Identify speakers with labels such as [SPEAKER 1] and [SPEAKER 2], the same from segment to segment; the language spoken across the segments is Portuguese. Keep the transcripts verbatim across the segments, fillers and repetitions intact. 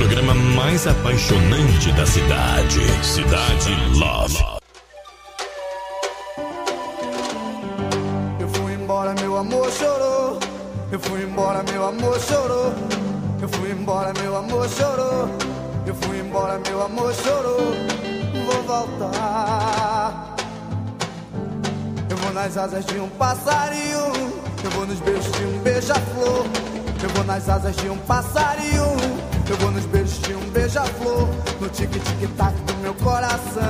[SPEAKER 1] programa mais apaixonante da cidade. Cidade Love.
[SPEAKER 2] Eu fui embora, meu amor chorou. Eu fui embora, meu amor chorou. Eu fui embora, meu amor chorou. Eu fui embora, meu amor chorou. Vou voltar. Eu vou nas asas de um passarinho. Eu vou nos beijos de um beija-flor. Eu vou nas asas de um passarinho. Eu vou nos beijos de um beija-flor. No tique-tique-tac do meu coração.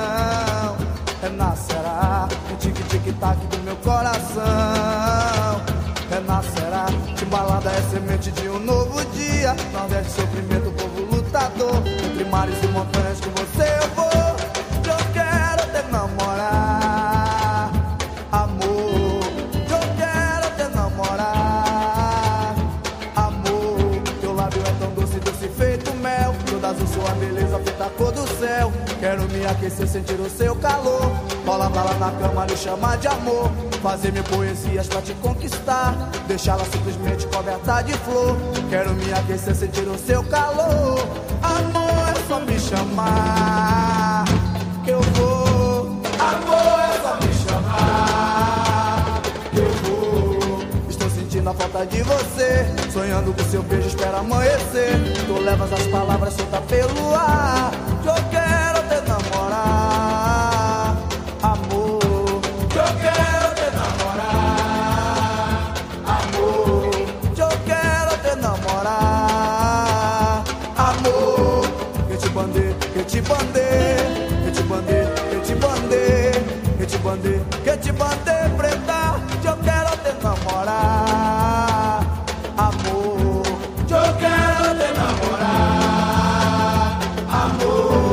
[SPEAKER 2] Renascerá. No tique-tique-tac do meu coração. Renascerá. Timbalada é semente de um novo dia. Nordeste, sofrimento, povo lutador. Entre mares e montanhas com você eu vou. Eu quero te namorar, amor. Eu quero te namorar, amor. Teu lábio é tão doce, doce feito mel. Toda azul sua beleza feita a cor do céu. Quero me aquecer, sentir o seu calor. Rola pra lá na cama, lhe chamar de amor. Fazer mil poesias pra te conquistar. Deixá-la simplesmente coberta de flor. Quero me aquecer, sentir o seu calor. Amor, é só me chamar que eu vou. Amor, é só me chamar que eu vou. Estou sentindo a falta de você. Sonhando com seu beijo, espero amanhecer. Tu levas as palavras soltas pelo ar. Eu quero te namorar, amor. Eu quero te namorar, amor. Eu quero te namorar, amor. Que te bandei, que te bandei, que te bandei, que te bandei, que te bandei, que te bandei, preta. Eu quero te namorar, amor. Eu quero te namorar, amor.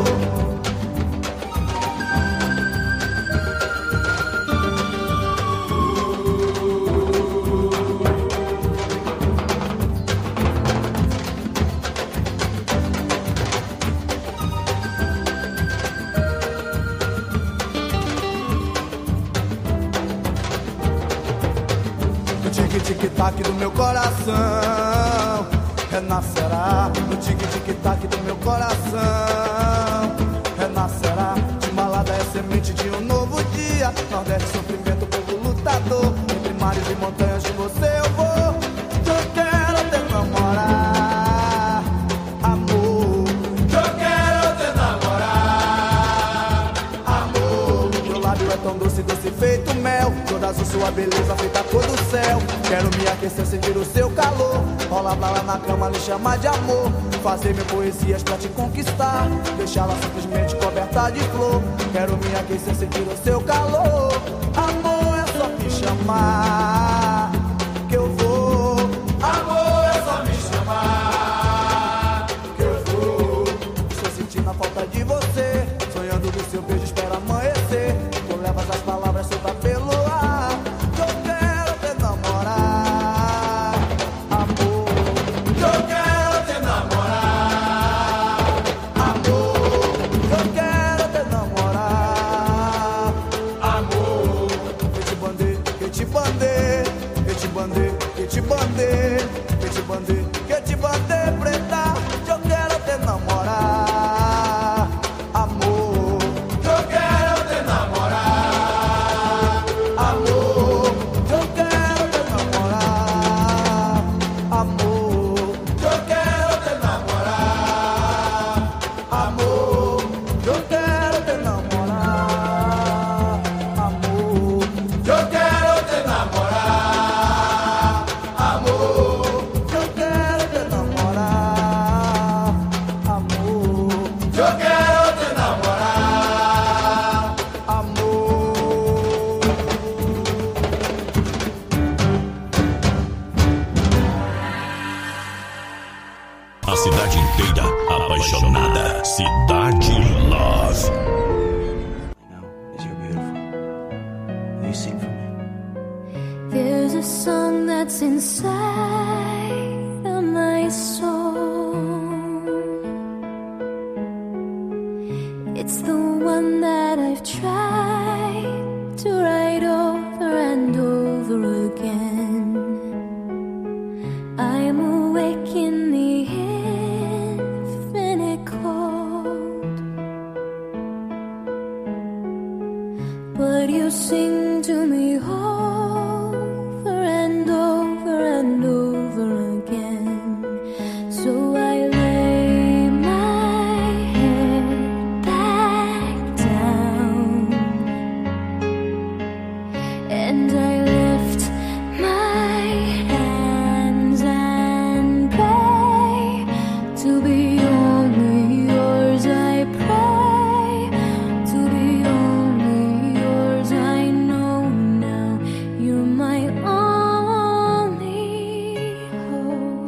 [SPEAKER 2] No tique-tique-tac do meu coração renascerá. No tique-tique-tac do meu coração renascerá. Timbalada é semente de um novo dia. Nordeste, sofrimento, povo lutador. Entre mares e montanhas de você eu vou. Eu quero te namorar, amor. Eu quero te namorar, amor. Teu lábio é tão doce, doce feito mel. Toda azul sua beleza feita a cor do céu. Quero me aquecer, sentir o seu calor. Rola pra lá na cama, lhe chamar de amor. Fazer mil poesias pra te conquistar. Deixá-la simplesmente coberta de flor. Quero me aquecer, sentir o seu calor. Amor, é só me chamar que eu vou. Amor, é só me chamar que eu vou. Estou sentindo a falta de você. Sonhando do seu beijo, espero amanhecer. Tu levas as palavras soltas pelo ar. Eu quero te namorar, amor. Eu quero te namorar, amor. Eu quero te namorar, amor. Que te bandei, que te bandei, que te bandei, que te bandei, que te bandei, que te bandei, preta. Eu quero te namorar, amor. Eu quero te namorar, amor. Eu quero te namorar, amor. Eu quero te namorar, amor. Eu quero te namorar, amor. Eu quero te namorar, amor. Eu quero te namorar, amor. Eu quero te namorar, amor.
[SPEAKER 1] A cidade inteira apaixonada. Cidade Love.
[SPEAKER 3] You're beautiful. Will you sing for me?
[SPEAKER 4] There's a song that's inside of my soul. It's the one that I've tried to write over and over again. I'm awake in the but you sing to me over and over and over again. So I lay my head back down and I lift my hands and pray to be only yours. I pray to be only yours. I know now you're my only hope.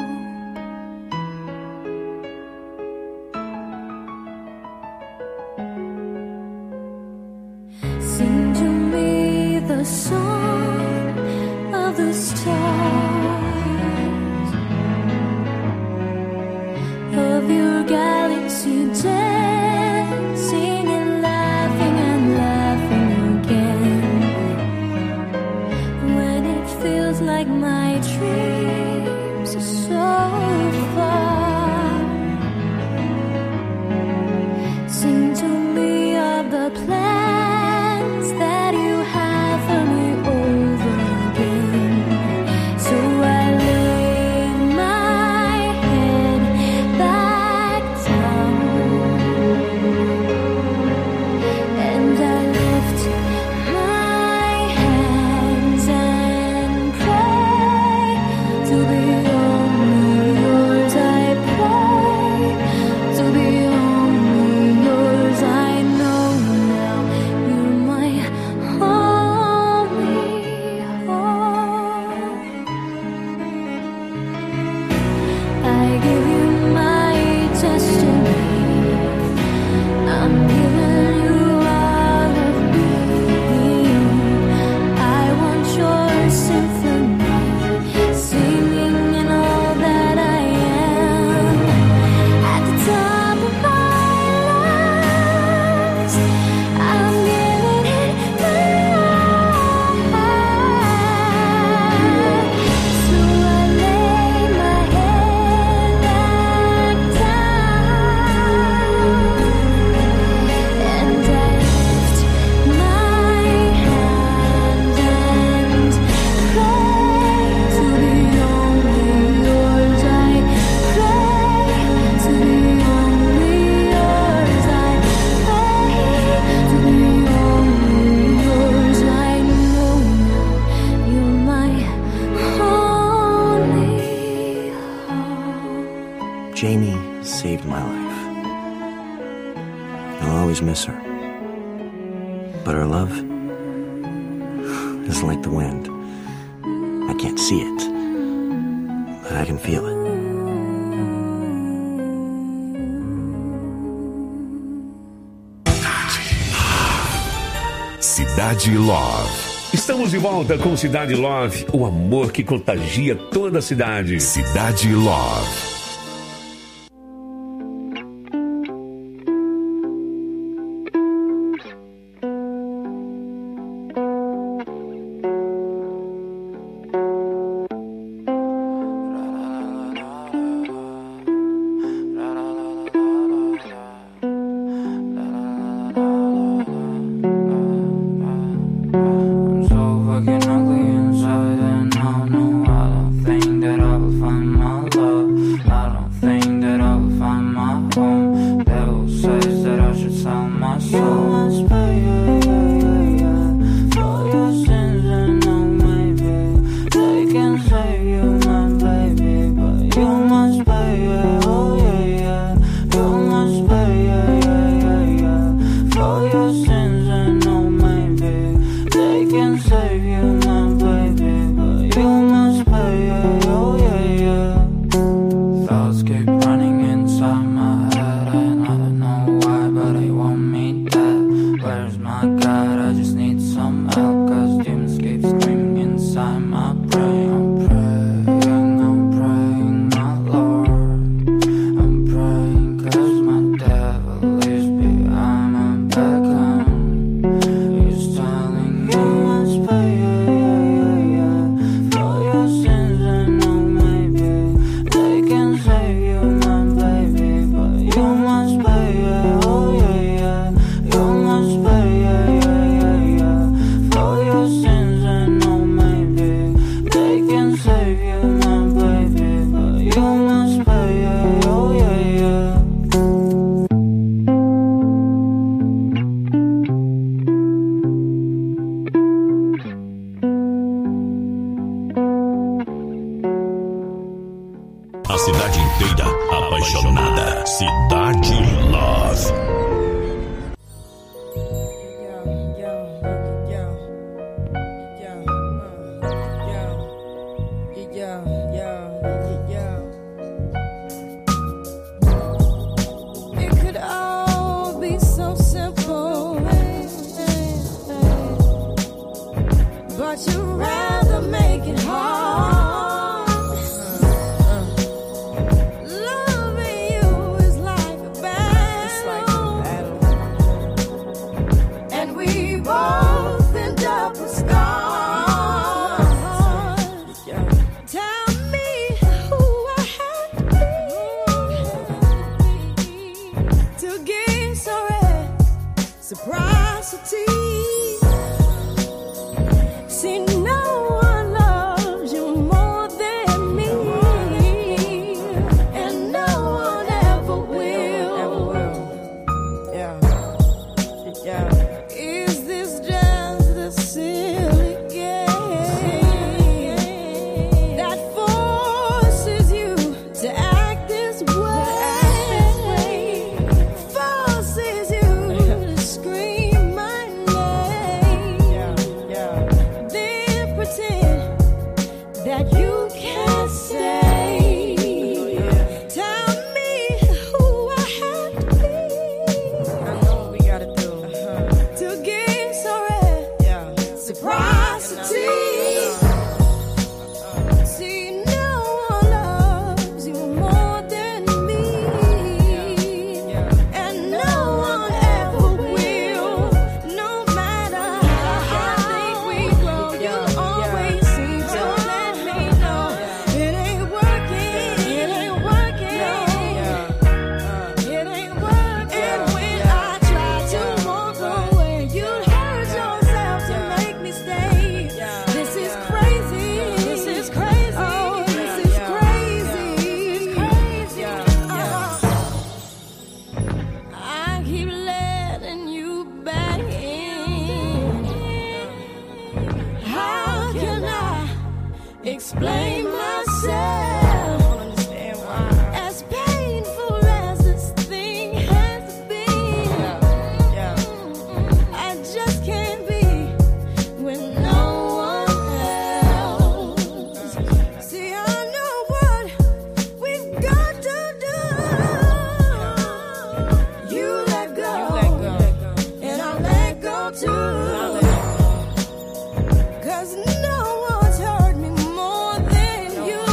[SPEAKER 4] Sing to me the song of the stars, of your galaxy dancing and laughing and laughing again. When it feels like my dreams are so far, sing to me of the plans that you have for me over again. So I lay my head back down and I lift my hands and pray to be only yours. I pray to be only yours. I know now you're my only hope. I give you my destiny. I'm giving you all of me. I want your symphony, singing in all that I am. At the top of my lungs, I'm giving it my all. So I lay my head back down and I lift my hands and pray to be only yours. I pray to be only yours. I pray to be only yours. I know now you're my only hope.
[SPEAKER 3] Jamie saved my life. I'll always miss her. But her love is like the wind. I can't see it, but I can feel it.
[SPEAKER 1] Cidade Love.
[SPEAKER 5] Estamos de volta com Cidade Love, o amor que contagia toda a cidade.
[SPEAKER 1] Cidade Love.
[SPEAKER 6] I'm so fucking ugly inside, and I know I don't think that I will find my love. I don't think that I will find my home. Devil says that I should sell my soul. You must pay, yeah, yeah, yeah, yeah, for your sins, and no, maybe they can save you, my baby, but you must pay, yeah, oh yeah, yeah. You must pay, yeah, yeah, yeah, yeah, for your sins, and no, maybe they can save you, my baby, but you must pay, yeah, oh yeah, yeah. Thoughts keep running inside my head, and I don't know why, but they want me dead. Where's my God? I just need some help, cause demons keep screaming inside my brain. I'm praying, I'm praying, my Lord. I'm praying cause my devil is behind my back home. He's telling me you must pay, yeah, yeah, yeah, yeah, for your sins, and no, maybe they can save you, my baby, but you must pay, yeah, oh yeah, yeah. You must pay, yeah,
[SPEAKER 7] reciprocity. See, no one loves you more than me, and no one ever will. Ever will. Yeah. Yeah. Is this just a silly game that forces you to act this way? Forces you to scream my name. Yeah, yeah. Then pretend that you can't say. Tell me who I have to be. I know what we gotta do to give so reciprocity. See, no one loves you more than me, and no one ever will. No matter how big we grow, you always seem to let me know it ain't working. It ain't working. It ain't working. And when I try to walk away, you hurt yourself to make me stay. This is crazy. This is crazy. Oh, this is crazy. Crazy. Uh-huh. I keep letting you back in. How can I explain myself? As painful as this thing has been, I just can't be with no one else. See, I know what we've got to do. You let go, and I let go too. Cause no one's hurt me more than you,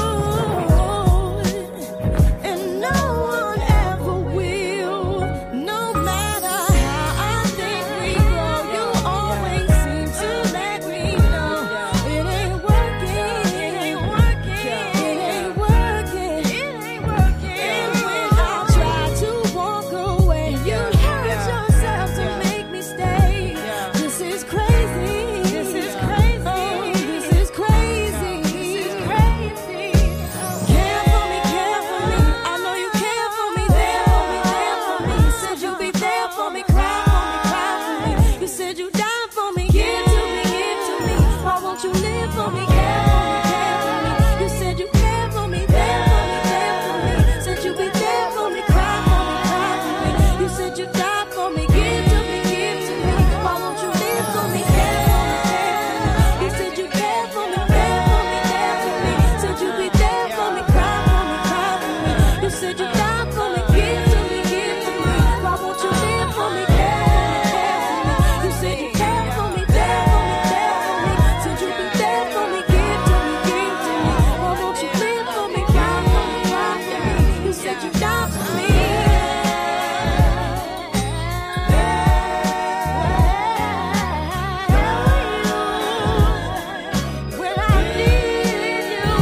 [SPEAKER 7] and no one ever will. No matter how I think we grow, you always seem to let me know it ain't working. It ain't working. It ain't working. It ain't working. And when I try to walk away, you hurt yourself to make me stay. This is crazy. This is crazy. Oh, this is crazy. This is crazy. Care for me, care for me. I know you care for me. There for me, there for me. You said you'd be there for me. Cry for me, cry for me. You said you'd die for me. Give to me, give to me. Why won't you live for me? Care for me, care for me. You said you care for me. There for me, there for me. Said you'd be there for me. Cry for me, cry for me. You said you'd die for me. Give to me, give to me. Why won't you live for me? Care for me, care for me. You said you care for me. Care for me, care for me. Said you'd be there for me. Cry for me, cry for me. You said you'd die for me. Give to me, give to me. Why won't you live for me? Care for me, care for me. You said you care for me. There for me, there for me. Said you'd be there for me. Give to me, give to me. Why won't you live for me? Cry for me, cry for me. You said you'd die for me. When I needed you,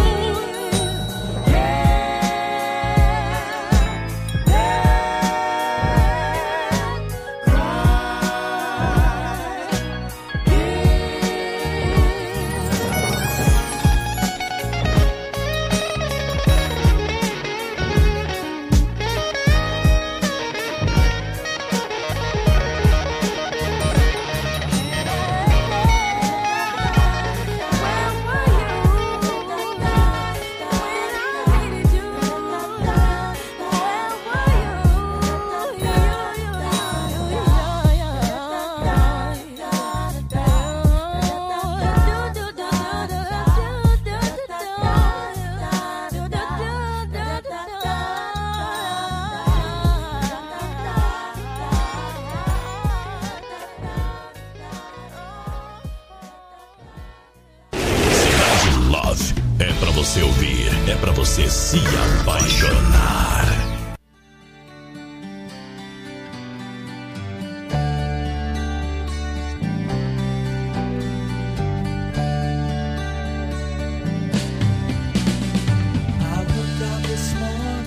[SPEAKER 1] É pra você ouvir, é pra você se apaixonar.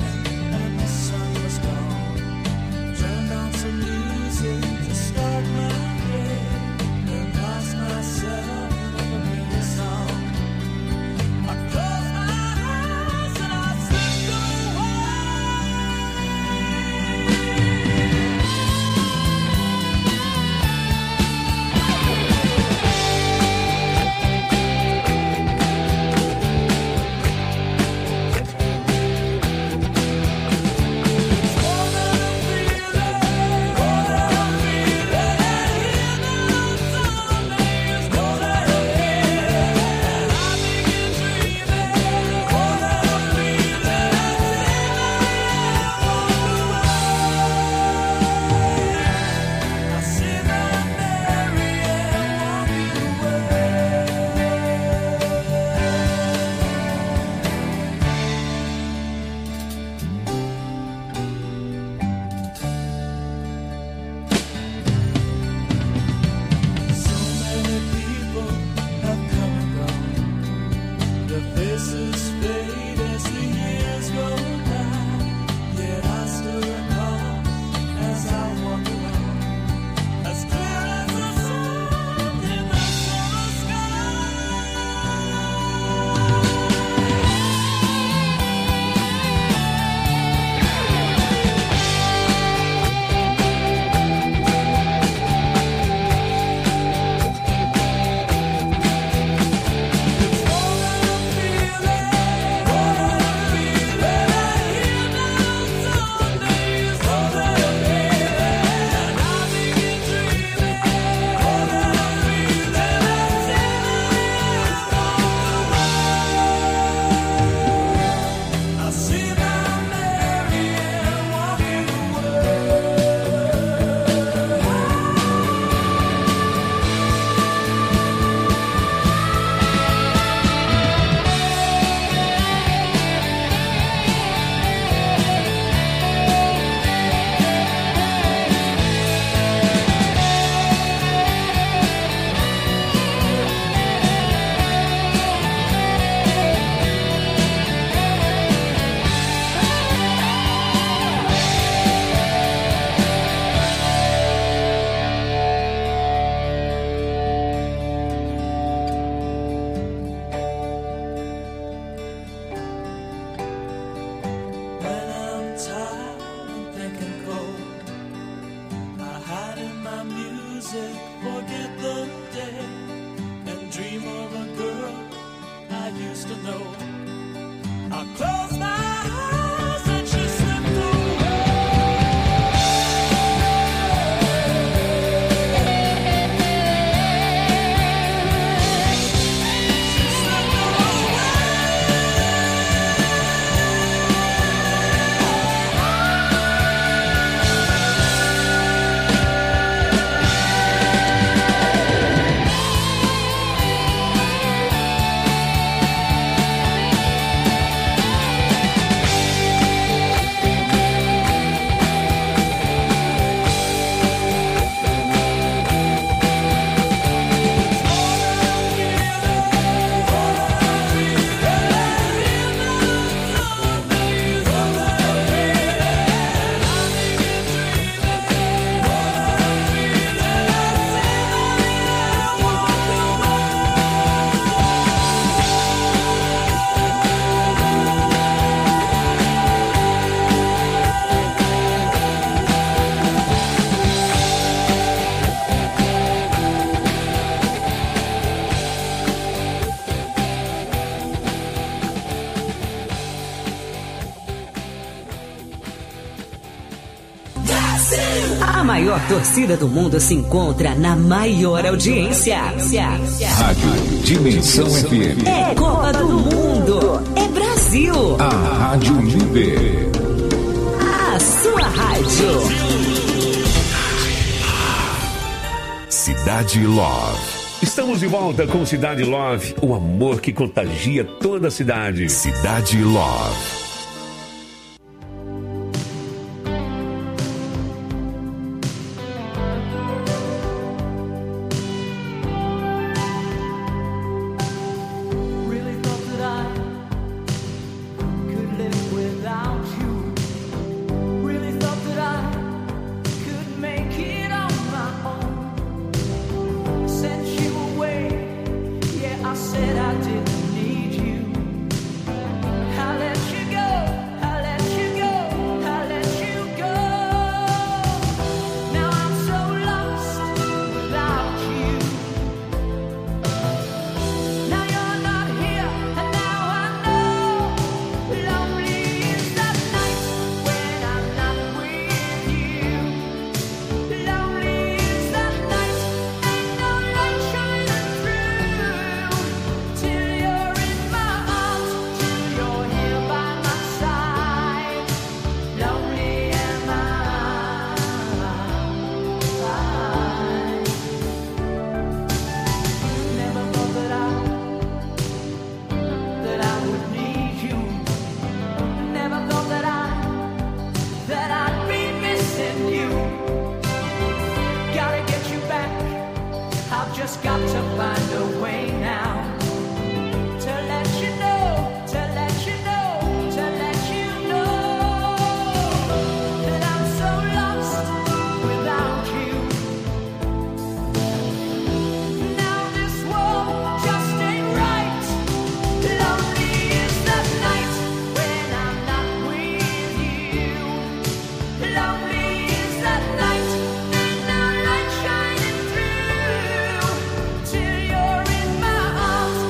[SPEAKER 2] Start my
[SPEAKER 8] music, forget the day, and dream of a girl I used to know. I close my eyes and she slipped away. She slipped away.
[SPEAKER 9] A maior torcida do mundo se encontra na maior audiência.
[SPEAKER 10] Rádio Dimensão F M.
[SPEAKER 9] É Copa do Mundo. É Brasil.
[SPEAKER 10] A Rádio Líder.
[SPEAKER 9] A sua rádio.
[SPEAKER 10] Cidade Love.
[SPEAKER 5] Estamos de volta com Cidade Love, o amor que contagia toda a cidade.
[SPEAKER 10] Cidade Love.
[SPEAKER 7] Till you're in my arms.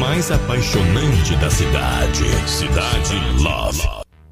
[SPEAKER 1] mais apaixonante da cidade. Cidade Love.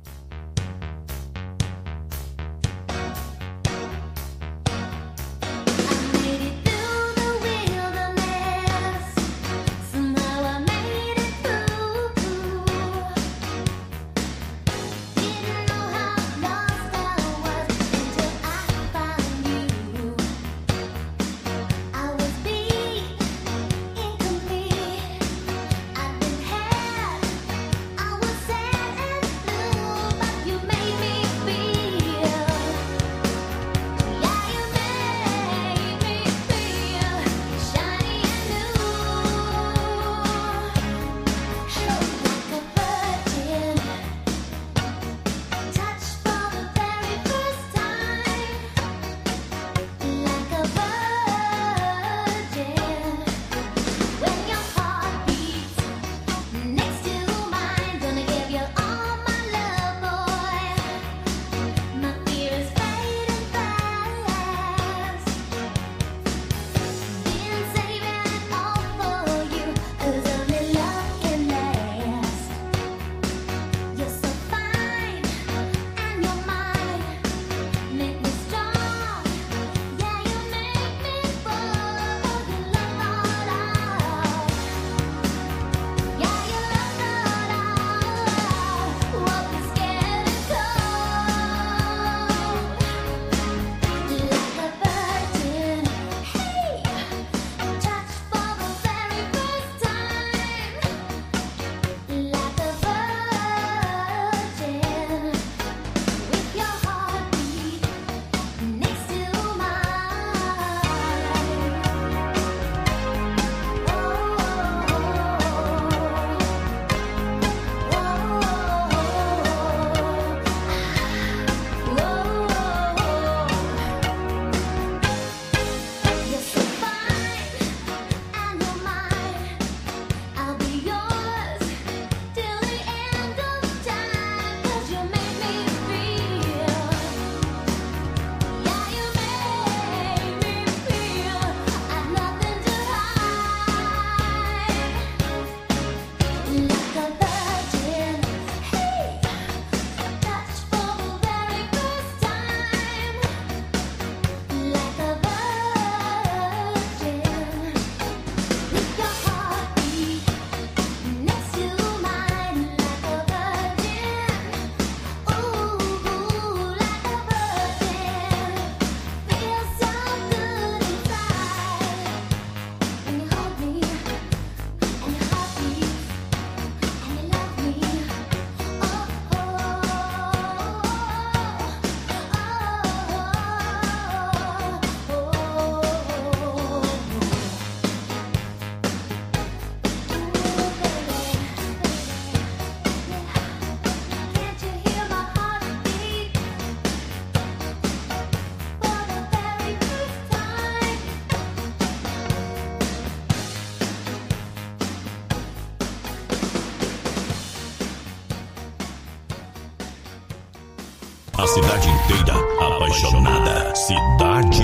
[SPEAKER 1] A cidade inteira apaixonada. Cidade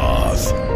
[SPEAKER 1] Love.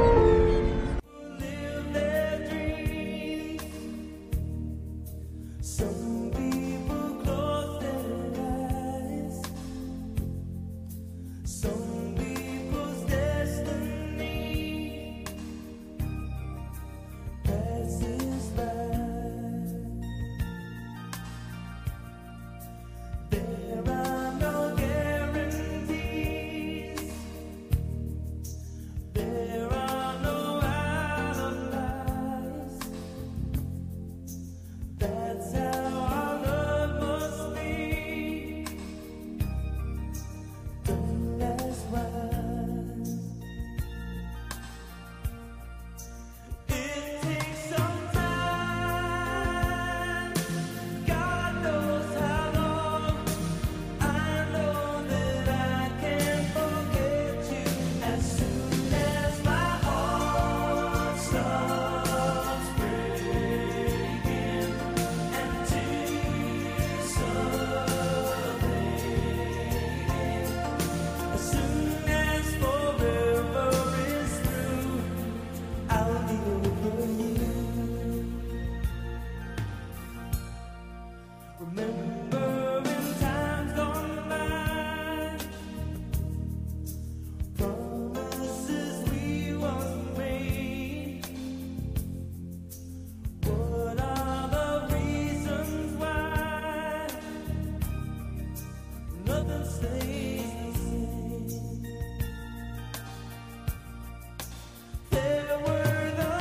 [SPEAKER 8] nothing stays the same. There were the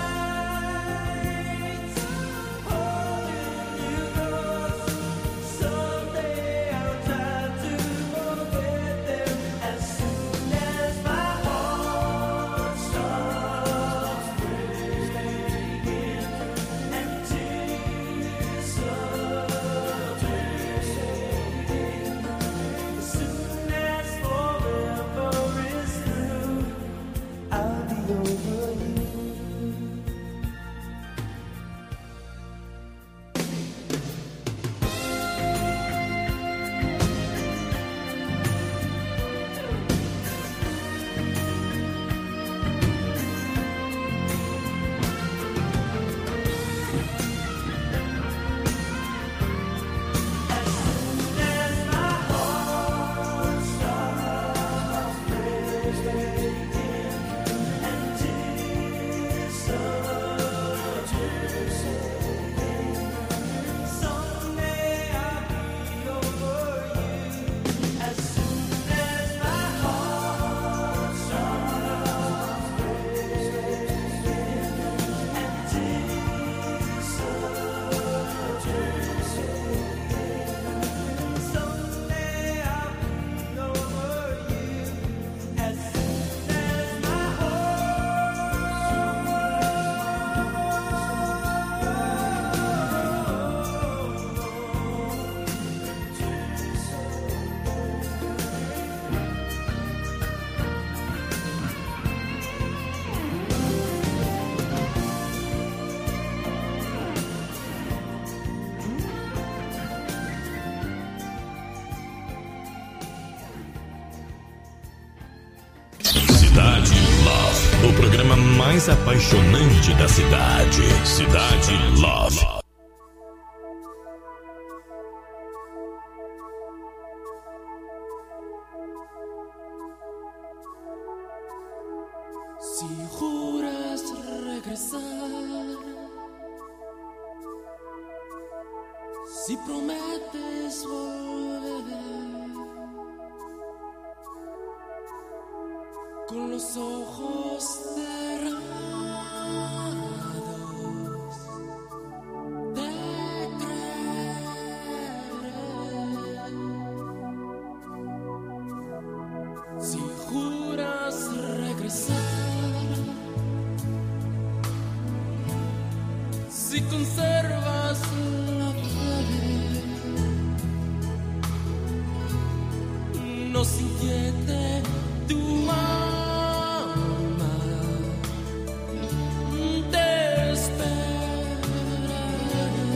[SPEAKER 8] nights holding you close. Someday I'll try to forget them as soon as my heart stops breaking and tears start fading. As soon as forever is through, I'll be over you.
[SPEAKER 1] Cidade Love, o programa mais apaixonante da cidade. Cidade Love.
[SPEAKER 8] Si juras regresar, si prometes volver, con los ojos cerrados, te creeré. Si juras regresar, si conservas la fe, no se inquiete tu alma, te esperaré.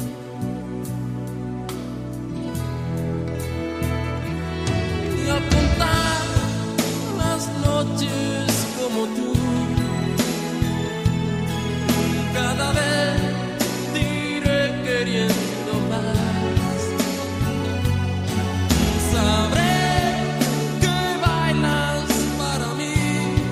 [SPEAKER 8] Y a contar las noches como tú, cada vez te iré queriendo más. Sabré que bailas para mí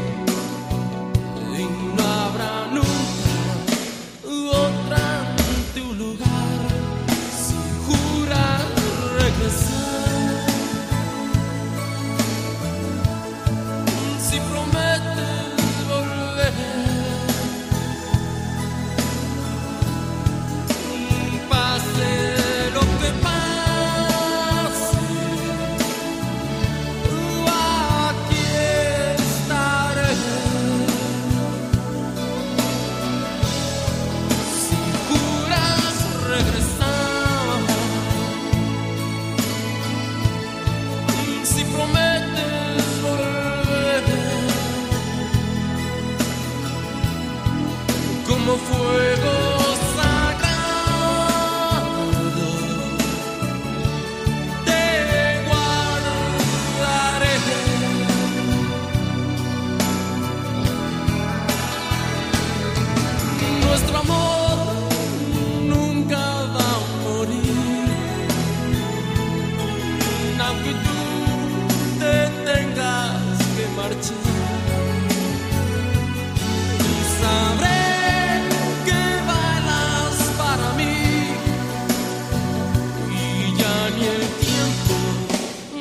[SPEAKER 8] y no habrá nunca otra en tu lugar. Si juras regresar, si prometes volver, pase lo que pase, aquí estaré. Si juras regresar, si prometes volver, como fuego sagrado, te guardaré. Nuestro amor nunca va a morir, aunque tú te tengas que marchar. Y sabré que bailas para mí, y ya ni el tiempo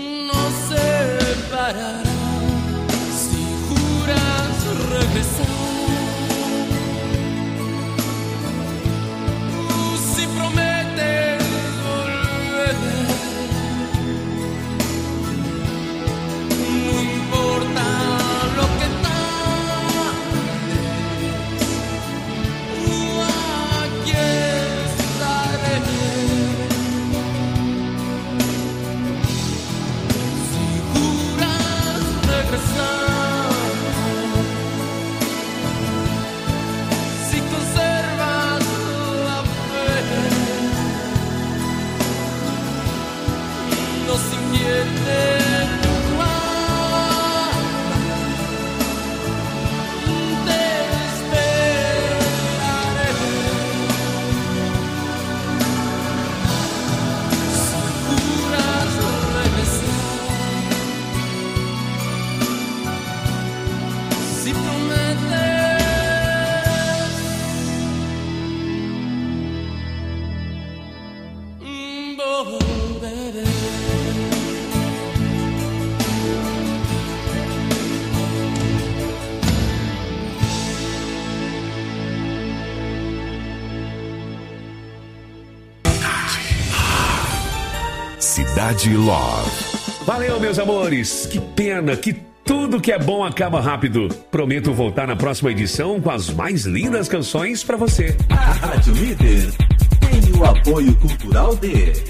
[SPEAKER 10] Cidade Love.
[SPEAKER 5] Valeu, meus amores. Que pena que tudo que é bom acaba rápido. Prometo voltar na próxima edição com as mais lindas canções pra você.
[SPEAKER 11] A Rádio Líder tem o apoio cultural de...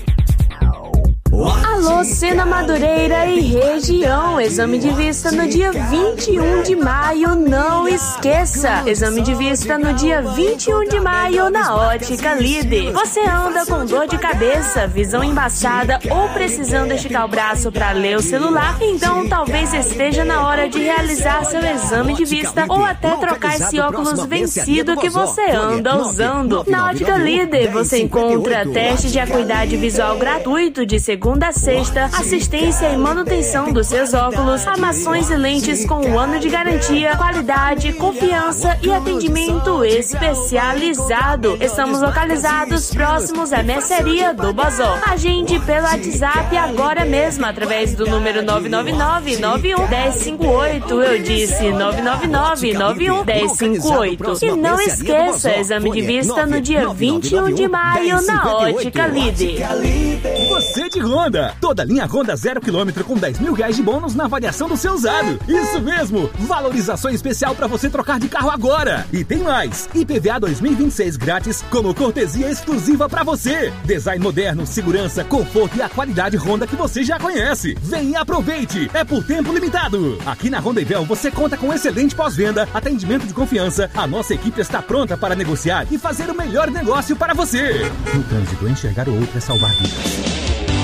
[SPEAKER 12] Alô, Sena Madureira e região. Exame de vista no dia vinte e um de maio, não esqueça. Exame de vista no dia vinte e um de maio na Ótica Líder. Você anda com dor de cabeça, visão embaçada ou precisando esticar o braço para ler o celular? Então talvez esteja na hora de realizar seu exame de vista ou até trocar esse óculos vencido que você anda usando. Na Ótica Líder você encontra teste de acuidade visual gratuito de segunda a sexta, assistência e manutenção dos seus óculos, armações e lentes com um ano de garantia, qualidade, confiança e atendimento especializado. Estamos localizados próximos à mercearia do Bozó. Agende pelo WhatsApp agora mesmo através do número nove nove nove, nove um, um zero cinco oito. Eu disse nove nove nove, nove um, um zero cinco oito. E não esqueça, exame de vista no dia vinte e um de maio na Ótica Líder.
[SPEAKER 13] Você de Honda, toda linha Honda zero quilômetro com dez mil reais de bônus na avaliação do seu usado. Isso mesmo, valorização especial para você trocar de carro agora. E tem mais, I P V A dois mil e vinte e seis grátis como cortesia exclusiva para você. Design moderno, segurança, conforto e a qualidade Honda que você já conhece. Vem e aproveite, é por tempo limitado. Aqui na Honda Ivel você conta com excelente pós-venda, atendimento de confiança. A nossa equipe está pronta para negociar e fazer o melhor negócio para você. No trânsito, enxergar o outro é salvar vidas.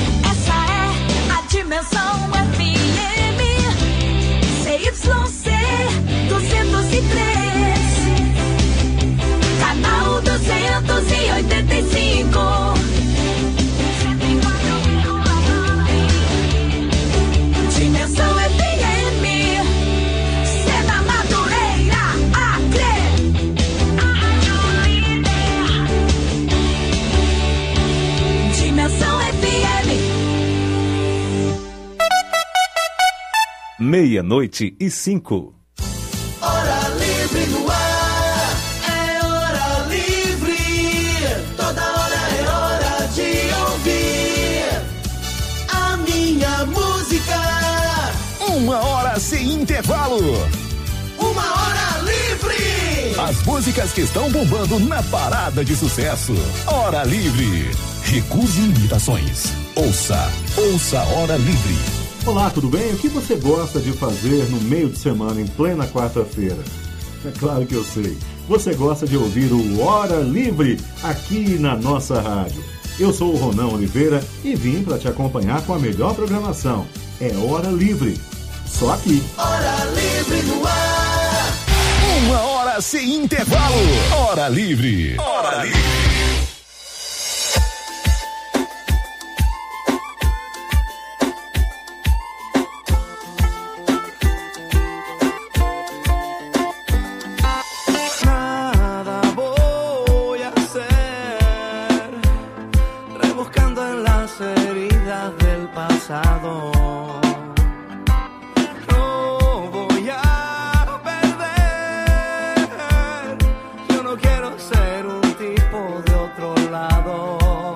[SPEAKER 7] Dimensão F M C Y C duzentos e três, canal duzentos e oitenta e cinco. Dimensão F M, Sena Madureira, Acre. Dimensão F M.
[SPEAKER 14] Meia-noite e cinco.
[SPEAKER 2] Hora livre no ar, é hora livre. Toda hora é hora de ouvir a minha música.
[SPEAKER 15] Uma hora sem intervalo.
[SPEAKER 2] Uma hora livre.
[SPEAKER 15] As músicas que estão bombando na parada de sucesso. Hora livre. Recuse imitações. Ouça, ouça Hora Livre.
[SPEAKER 16] Olá, tudo bem? O que você gosta de fazer no meio de semana, em plena quarta-feira? É claro que eu sei. Você gosta de ouvir o Hora Livre aqui na nossa rádio. Eu sou o Ronan Oliveira e vim para te acompanhar com a melhor programação. É Hora Livre. Só aqui.
[SPEAKER 2] Hora Livre no ar.
[SPEAKER 15] Uma hora sem intervalo. Hora Livre. Hora Livre.
[SPEAKER 2] No voy a perder. Yo no quiero ser un tipo de otro lado.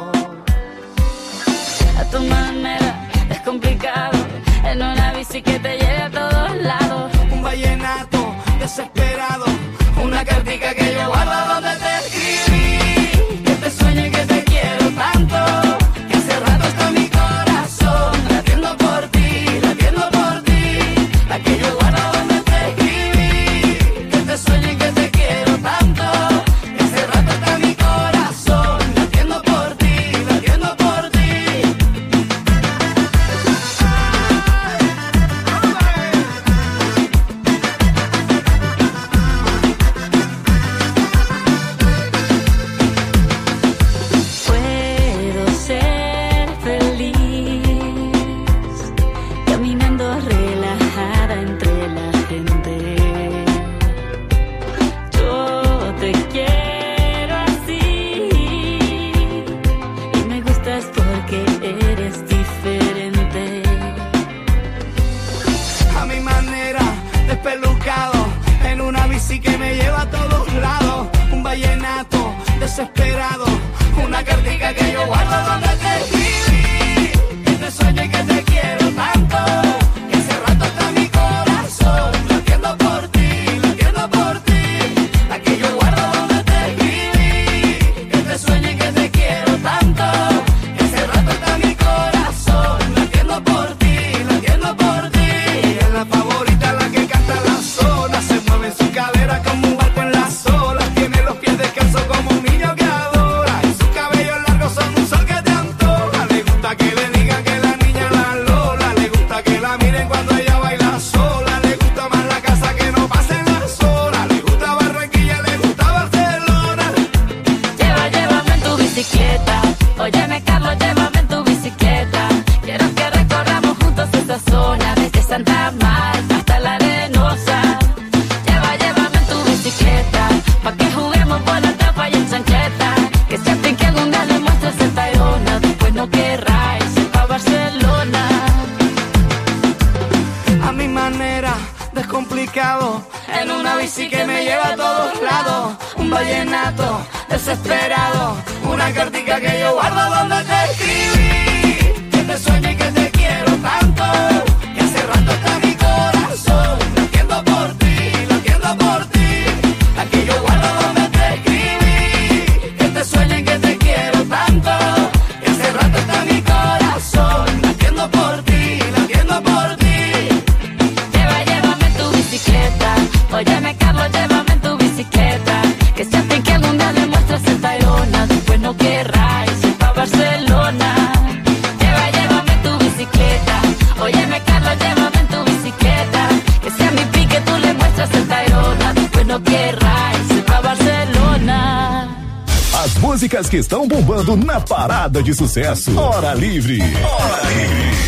[SPEAKER 17] A tu manera es complicado. En una bici que te lleve a todos lados.
[SPEAKER 2] Un vallenato desesperado. Una cartica que yo guardo donde te escribí. Que te sueño y que te quiero tanto. Que hace rato está mi corazón latiendo por ti. vallenato desesperado, una cartica que yo guardo donde te escribí, que te sueño y que te quiero tanto, que hace rato está mi corazón latiendo por ti, latiendo por ti, la que yo guardo donde te escribí, que te sueño y que te quiero tanto, que hace rato está mi corazón latiendo por ti, latiendo por ti. Ella es la favorita, la que canta la zona, se mueve en su cadera como un barco en las olas, tiene los pies descalzos como un niño que adora, y sus cabellos largos son un sol que te antoja. Le gusta que le digan que la niña la Lola, le gusta que la miren cuando ella baila sola, le gusta más la casa que no pasen las horas, le gusta Barranquilla, le gusta Barcelona.
[SPEAKER 17] Lleva, llévame en tu bicicleta. Óyeme, Carlos, llévame en tu bicicleta. Quiero que recorramos juntos esta zona, desde Santa Marta hasta la Arenosa. Lleva, llévame en tu bicicleta, pa' que juguemos por la tapa y en chancheta. Que se hacen que algún día le muestres el Tayrona, después no querráis ir pa' Barcelona.
[SPEAKER 2] A mi manera, descomplicado, en una bici que me lleva a todos lados, un vallenato desesperado, una cartica que yo guardo donde te escribí, que te sueño y que te quiero tanto, que hace rato está mi corazón latiendo por ti, latiendo por ti, la que yo guardo donde te escribí, que te sueño y que te quiero tanto, que hace rato está mi corazón latiendo por ti, latiendo por ti.
[SPEAKER 17] Lleva, llévame en tu bicicleta. Óyeme, Carlos, llévame en tu bicicleta. Que se hacen que algún día le muestres el Tayrona, después no querráis ir pa' Barcelona. Lleva, llévame en tu bicicleta. Óyeme, Carlos, llévame en tu bicicleta. Que sea mi pique, tú le muestras el Tayrona, después no querráis ir pa' Barcelona.
[SPEAKER 15] As músicas que estão bombando na parada de sucesso. Hora Livre. Hora Livre.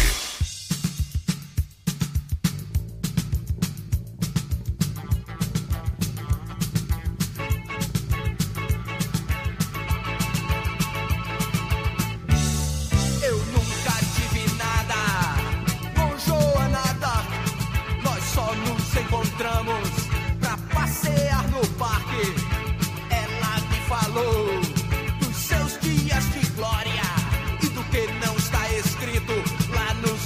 [SPEAKER 2] Eu nunca tive nada com Joana Dark. Nós só nos encontramos pra passear no parque. Ela me falou dos seus dias de glória e do que não está escrito lá nos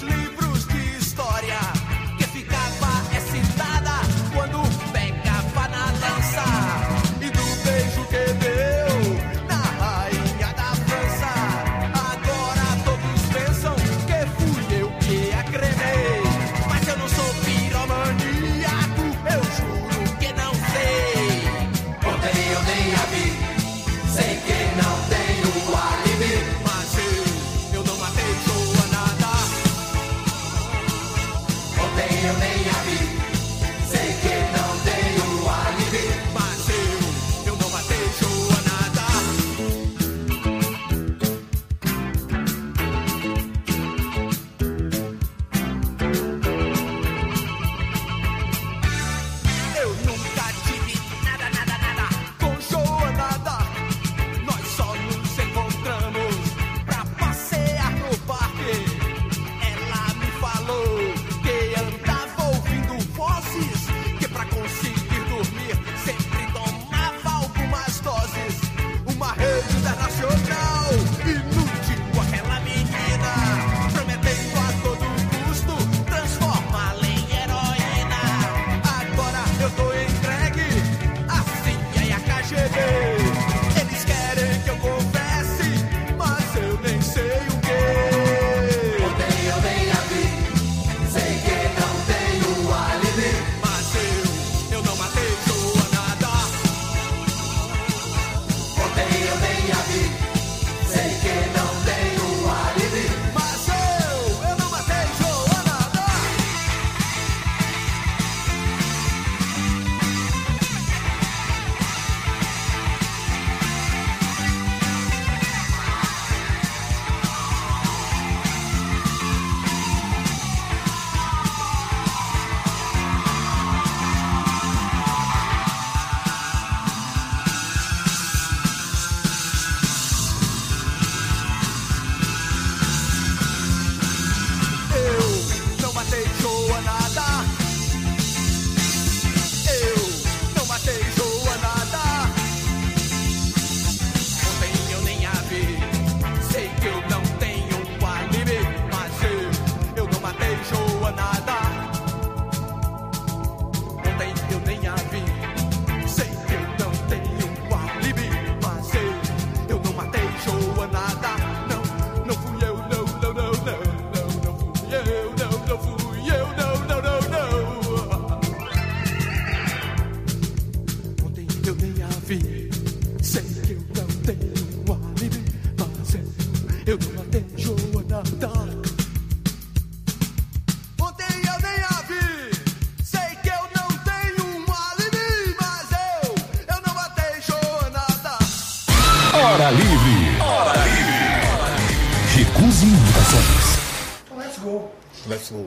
[SPEAKER 15] Livre. Hora Livre. Recuse imitações.
[SPEAKER 2] Let's go.
[SPEAKER 14] Let's go.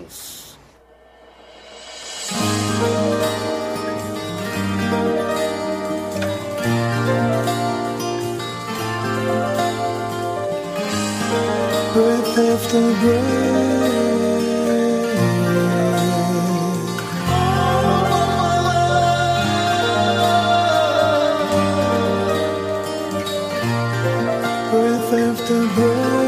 [SPEAKER 2] Breath after breath, breath after breath.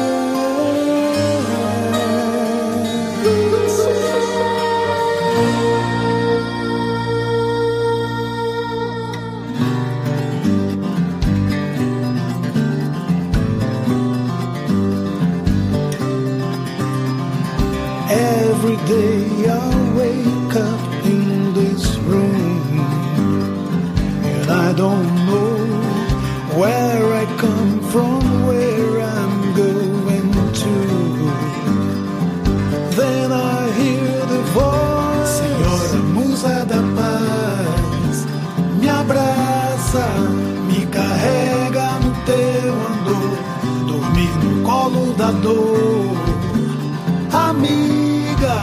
[SPEAKER 2] Every day I wake up in this room, and I don't know where I come from, where I'm going to. Then I hear the voice, Senhora Musa da Paz, me abraça, me carrega no teu andor, dormir no colo da dor. Amiga,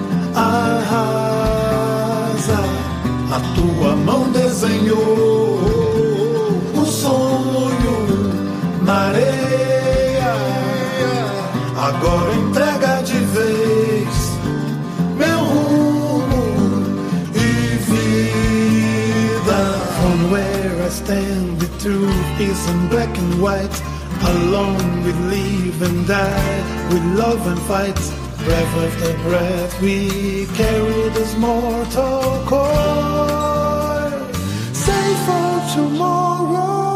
[SPEAKER 2] arrasa, a tua mão desenhou o sonho na areia. Agora entrega de vez meu rumo e vida. From where I stand, the truth is in black and white. Alone we live and die, we love and fight. Breath after breath we carry this mortal coil. Save for tomorrow.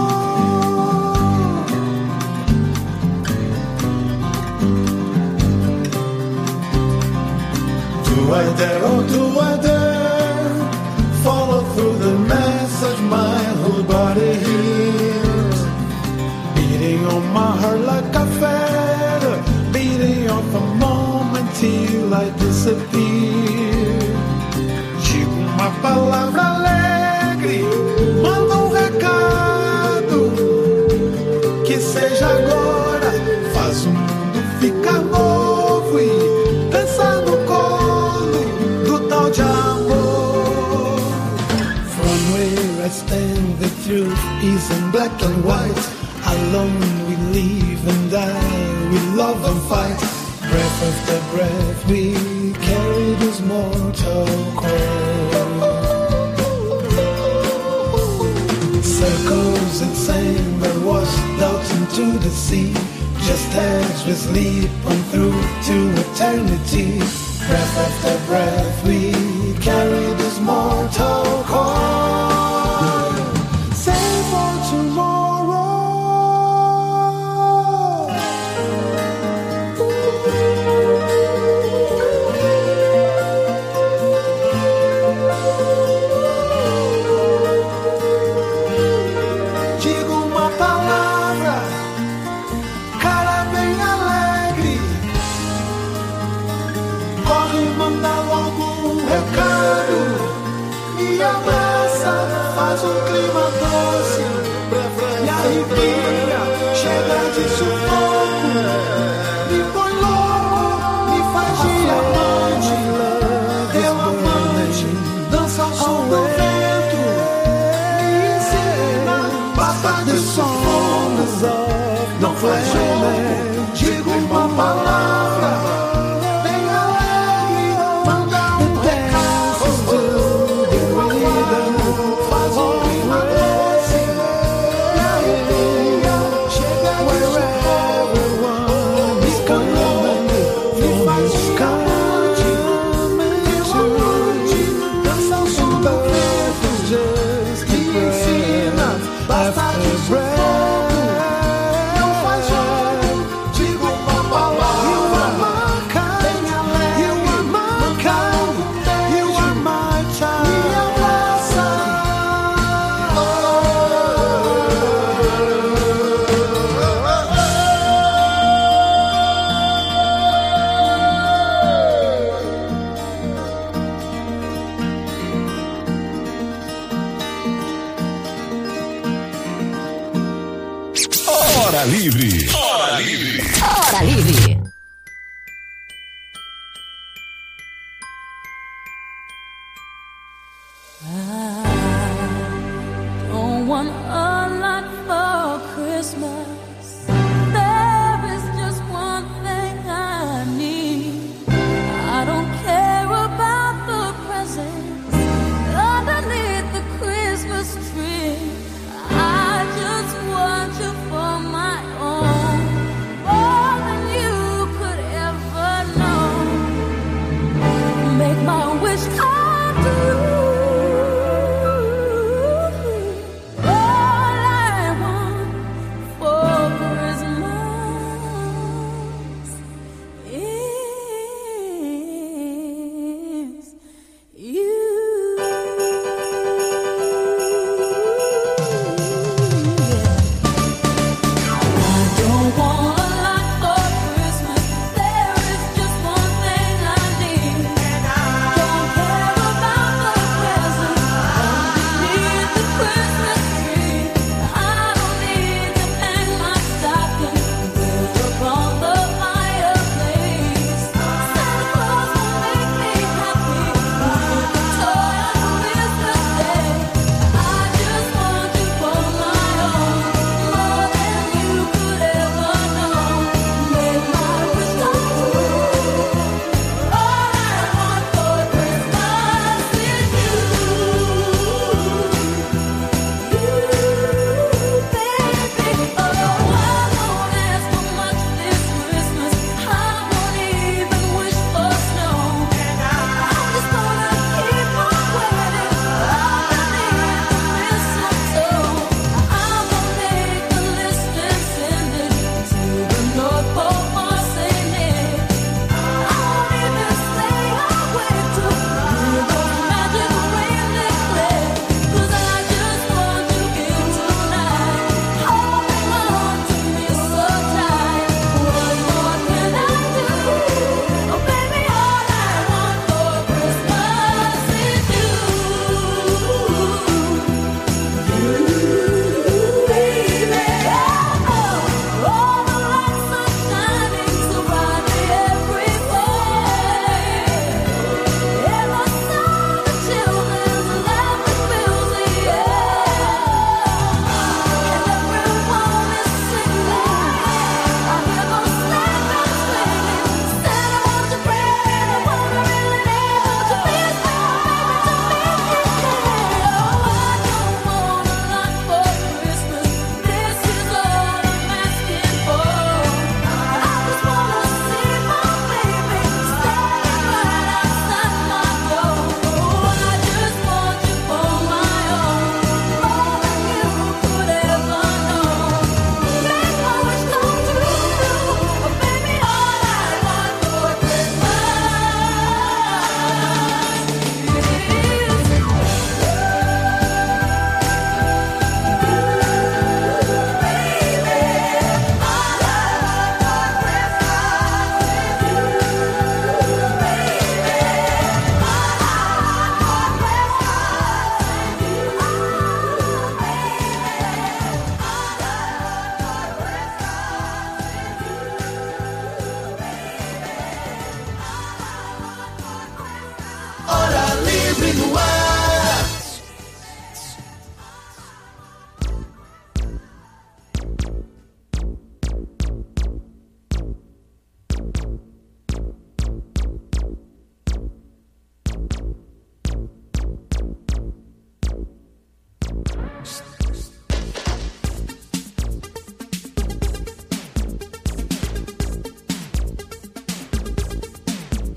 [SPEAKER 2] Do I dare, oh do I dare follow through the message my whole body hears? Beating on my heart like a feather, beating off a moment till I disappear. Digo uma palavra alegre, manda um recado, que seja agora, faz o mundo ficar novo e dançar no colo do tal de amor. From where I stand, the truth is in black and white. Alone we live and die, we love and fight. Breath after breath we carry this mortal coil. Circles and sand are washed out into the sea, just as we sleep on through to eternity. Breath after breath we carry this mortal coil. Save for tomorrow. Digo uma palavra, cara bem alegre, corre e manda logo um recado, me abraça, faz um clima doce, me arrepia, chega de sufoco, me põe louco, me faz diamante, teu amante, dança ao som do vento, me ensina, basta de sonhos, não faz louco, digo uma palavra, bem alegre, manda um recado, faz um clima doce, me arrepia, chega de sufoco.
[SPEAKER 15] Hora Livre.
[SPEAKER 14] Hora Livre. Hora Livre.